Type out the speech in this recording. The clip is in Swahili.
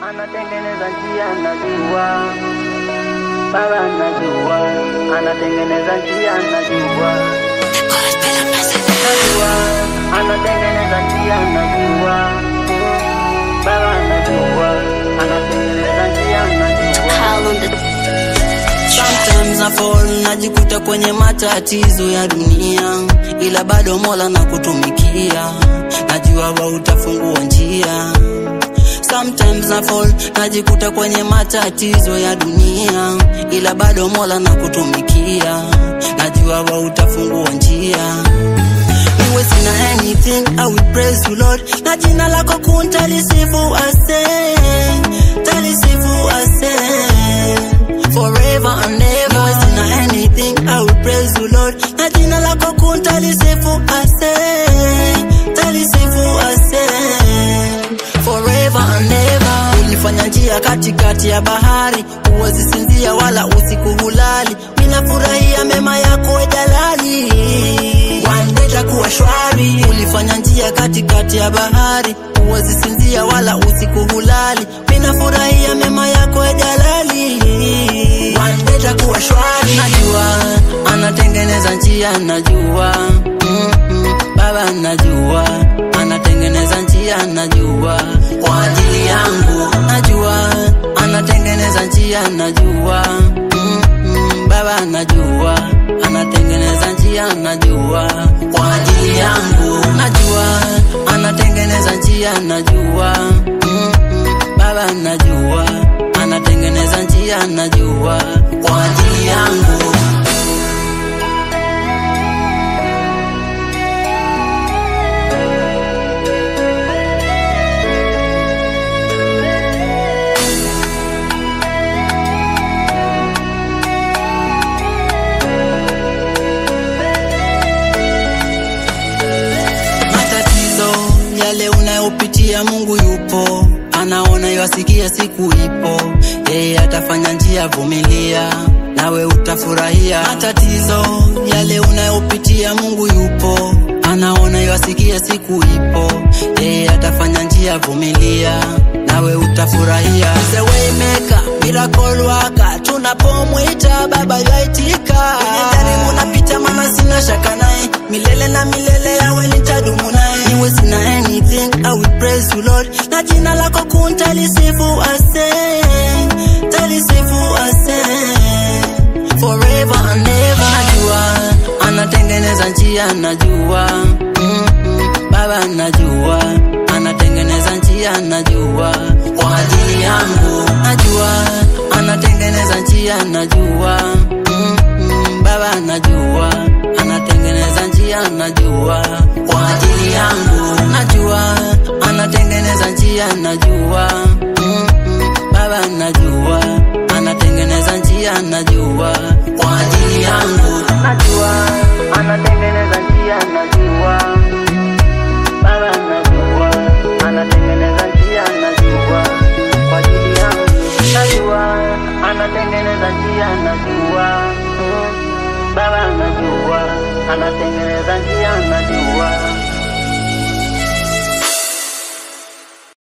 anatengeneza njia najua, baba najua, anatengeneza njia najua, najua, anatengeneza njia najua, baba najua, anatengeneza njia najua. Sometimes I fall, najikuta kwenye matatizo ya dunia, ila bado Mola na kutumikia, najua wa utafungua njia. Sometimes I fall, najikuta kwenye matatizo ya dunia, ila bado Mola na kutumikia, najua wa utafungua njia. Niwe sina anything, I will praise you Lord, na jina lako kuntalisifu ase, talisifu ase, forever and ever. Niwe sina anything, I will praise you Lord, na jina lako kuntalisifu ase, talisifu ase, forever and ever. Ulifanya njia katikati ya bahari, huwezi sinzia wala usiku hulali, ninafurahia mema yako jalali, one day takuwa shwari. Ulifanya njia katikati ya bahari, huwezi sinzia wala usiku hulali, ninafurahia mema yako jalali, one day takuwa shwari. Najua anatengeneza njia najua, baba najua, anatengeneza njia najua, kwa ajili yangu. Najua anatengeneza njia najua, baba najua, anatengeneza njia najua, kwa ajili yangu. Najua anatengeneza njia najua, baba najua, anatengeneza njia najua, kwa ajili yangu. Yale unayopitia Mungu yupo, anaona yasikia, siku ipo, yeye atafanya njia, vumilia nawe utafurahia. Matatizo yale unayopitia Mungu yupo, anaona yasikia, siku ipo, yeye atafanya njia, vumilia nawe utafurahia. The way maker, miracle worker, tunapomwita baba yaitika. Nijaribu napita maana sina shaka naye, milele na milele yawe nitadumu naye. Niwe sina anything, I will praise you Lord, na jina lako kuntalisifu ase, talisifu ase, forever and ever. Najua anatengeneza njia najua, baba najua, anatengeneza njia najua, kwa ajili yangu. Najua anatengeneza njia najua, baba najua, anatengeneza njia najua, kwa ajili yangu. Najua anatengeneza njia najua, baba najua, anatengeneza njia najua, kwa ajili yangu. Najua anatengeneza njia najua, baba najua, anatengeneza njia najua, kwa ajili yangu. Najua anatengeneza njia najua, baba najua, anatengeneza